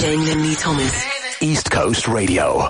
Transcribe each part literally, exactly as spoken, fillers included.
Jane and Lee Thomas. East Coast Radio.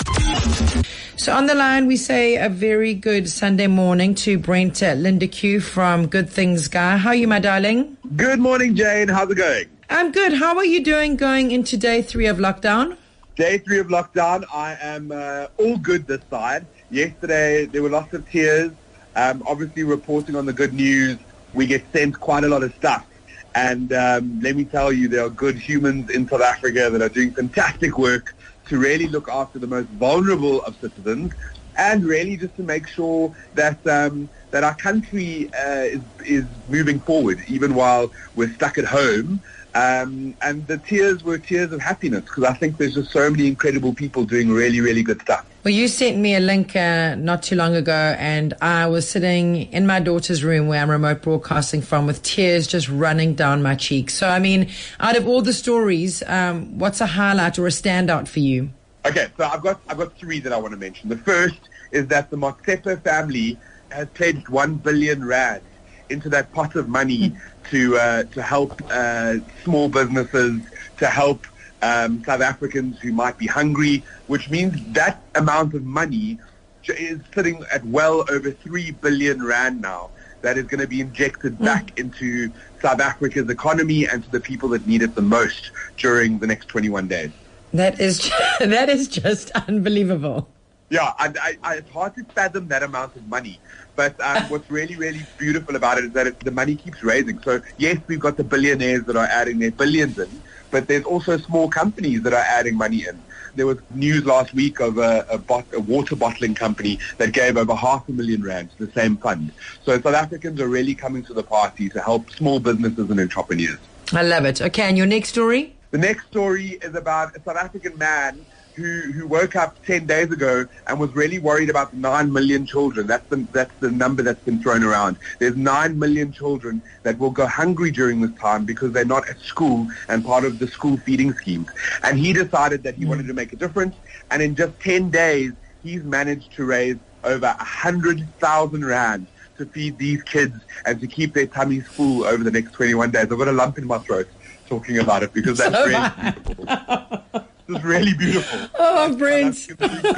So on the line, we say a very good Sunday morning to Brent uh, Lindeque from Good Things Guy. How are you, my darling? Good morning, Jane. How's it going? I'm good. How are you doing going into day three of lockdown? Day three of lockdown. I am uh, all good this side. Yesterday, there were lots of tears. Um, obviously, reporting on the good news, we get sent quite a lot of stuff. And um, let me tell you, there are good humans in South Africa that are doing fantastic work to really look after the most vulnerable of citizens, and really just to make sure that um, that our country uh, is is moving forward, even while we're stuck at home. Um, and the tears were tears of happiness, because I think there's just so many incredible people doing really, really good stuff. Well, you sent me a link uh, not too long ago, and I was sitting in my daughter's room where I'm remote broadcasting from with tears just running down my cheeks. So, I mean, out of all the stories, um, what's a highlight or a standout for you? Okay, so I've got I've got three that I want to mention. The first is that the Motsepe family has pledged one billion rand into that pot of money to uh, to help uh, small businesses, to help um, South Africans who might be hungry, which means that amount of money is sitting at well over three billion rand now that is going to be injected back mm. into South Africa's economy and to the people that need it the most during the next twenty-one days. That is that is just unbelievable. Yeah, I, I, I, it's hard to fathom that amount of money. But um, what's really, really beautiful about it is that it, the money keeps raising. So, yes, we've got the billionaires that are adding their billions in, but there's also small companies that are adding money in. There was news last week of a, a, bot, a water bottling company that gave over half a million rand to the same fund. So South Africans are really coming to the party to help small businesses and entrepreneurs. I love it. Okay, and your next story? The next story is about a South African man who who woke up ten days ago and was really worried about the nine million children. That's the, that's the number that's been thrown around. There's nine million children that will go hungry during this time because they're not at school and part of the school feeding schemes. And he decided that he mm. wanted to make a difference. And in just ten days, he's managed to raise over one hundred thousand rand to feed these kids and to keep their tummies full over the next twenty-one days. I've got a lump in my throat talking about it because that's so really beautiful. It's really beautiful. Oh, Brent.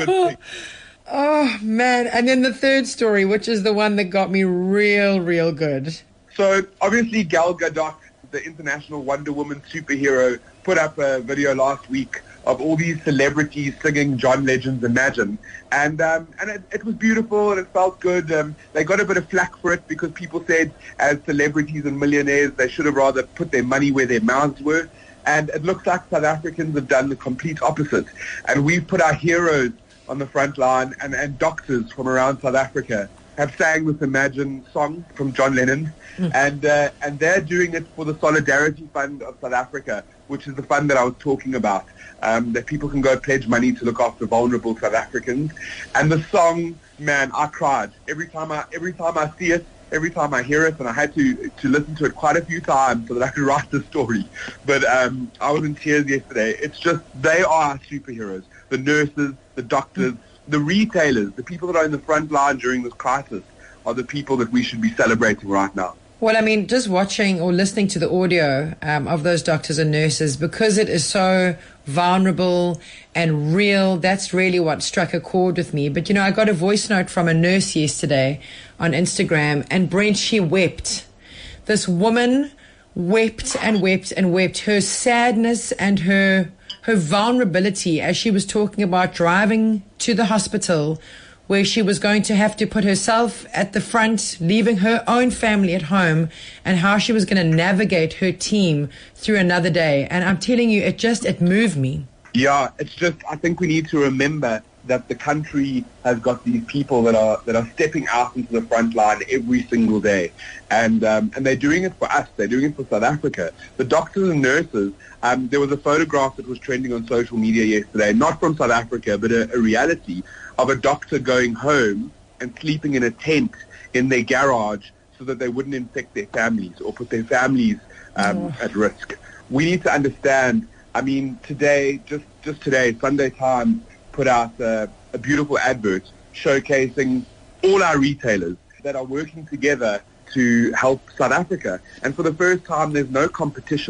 Oh, man. And then the third story, which is the one that got me real, real good. So, obviously, Gal Gadot, the international Wonder Woman superhero, put up a video last week of all these celebrities singing John Legend's Imagine. And um, and it, it was beautiful and it felt good. Um, they got a bit of flack for it because people said, as celebrities and millionaires, they should have rather put their money where their mouths were. And it looks like South Africans have done the complete opposite. And we've put our heroes on the front line, and, and doctors from around South Africa have sang this Imagine song from John Lennon. Mm. And uh, and they're doing it for the Solidarity Fund of South Africa, which is the fund that I was talking about, um, that people can go pledge money to look after vulnerable South Africans. And the song, man, I cried. Every time I, every time I see it, every time I hear it, and I had to, to listen to it quite a few times so that I could write the story. But um, I was in tears yesterday. It's just, they are our superheroes. The nurses, the doctors, the retailers, the people that are in the front line during this crisis are the people that we should be celebrating right now. Well, I mean, just watching or listening to the audio um, of those doctors and nurses, because it is so vulnerable and real, that's really what struck a chord with me. But, you know, I got a voice note from a nurse yesterday on Instagram, and Brent, she wept. This woman wept and wept and wept. Her sadness and her her vulnerability as she was talking about driving to the hospital where she was going to have to put herself at the front, leaving her own family at home, and how she was going to navigate her team through another day. And I'm telling you, it just, it moved me. Yeah, it's just, I think we need to remember that the country has got these people that are that are stepping out into the front line every single day. And um, and they're doing it for us. They're doing it for South Africa. The doctors and nurses, um, there was a photograph that was trending on social media yesterday, not from South Africa, but a, a reality of a doctor going home and sleeping in a tent in their garage so that they wouldn't infect their families or put their families um, oh. at risk. We need to understand, I mean, today, just, just today, Sunday Times put out uh, a beautiful advert showcasing all our retailers that are working together to help South Africa. And for the first time, there's no competition.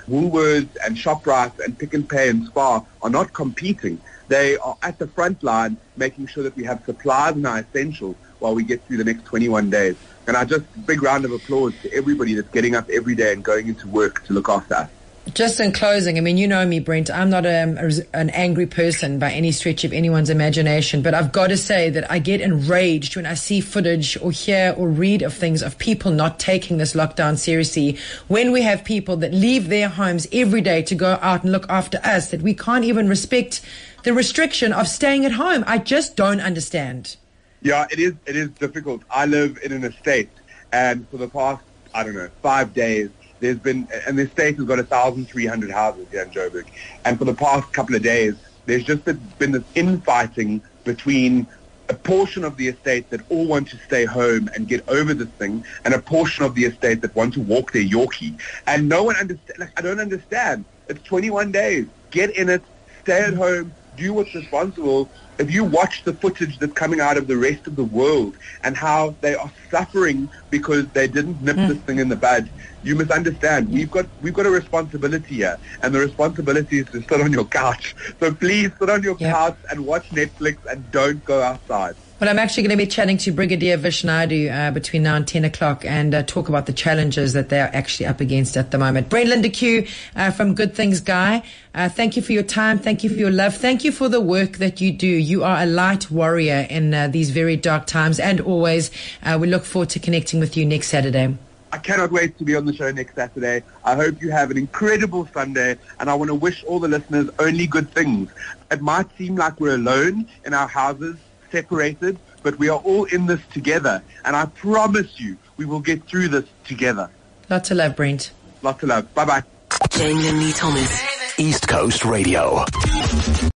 Woolworths and ShopRite and Pick and Pay and Spar are not competing. They are at the front line making sure that we have supplies and our essentials while we get through the next twenty-one days. And I just, big round of applause to everybody that's getting up every day and going into work to look after us. Just in closing, I mean, you know me, Brent. I'm not a, an angry person by any stretch of anyone's imagination, but I've got to say that I get enraged when I see footage or hear or read of things of people not taking this lockdown seriously. When we have people that leave their homes every day to go out and look after us, that we can't even respect the restriction of staying at home. I just don't understand. Yeah, it is, it is difficult. I live in an estate, and for the past, I don't know, five days, there's been, and the estate has got one thousand three hundred houses here in Joburg, and for the past couple of days, there's just been this infighting between a portion of the estate that all want to stay home and get over this thing, and a portion of the estate that want to walk their Yorkie. And no one understands. Like, I don't understand. It's twenty-one days. Get in it. Stay at home. Do what's responsible. If you watch the footage that's coming out of the rest of the world and how they are suffering because they didn't nip mm. this thing in the bud, you must understand. We've got we've got a responsibility here, and the responsibility is to sit on your couch. So please sit on your yep. couch and watch Netflix and don't go outside. Well, I'm actually going to be chatting to Brigadier Vish Naidu uh, between now and ten o'clock and uh, talk about the challenges that they are actually up against at the moment. Brent Lindeque uh, from Good Things Guy, uh, thank you for your time. Thank you for your love. Thank you for the work that you do. You are a light warrior in uh, these very dark times, and always uh, we look forward to connecting with you next Saturday. I cannot wait to be on the show next Saturday. I hope you have an incredible Sunday, and I want to wish all the listeners only good things. It might seem like we're alone in our houses, separated, but we are all in this together, and I promise you we will get through this together. Lots of love, Brent. Lots of love. Bye-bye. Jamie Lee Thomas, East Coast Radio.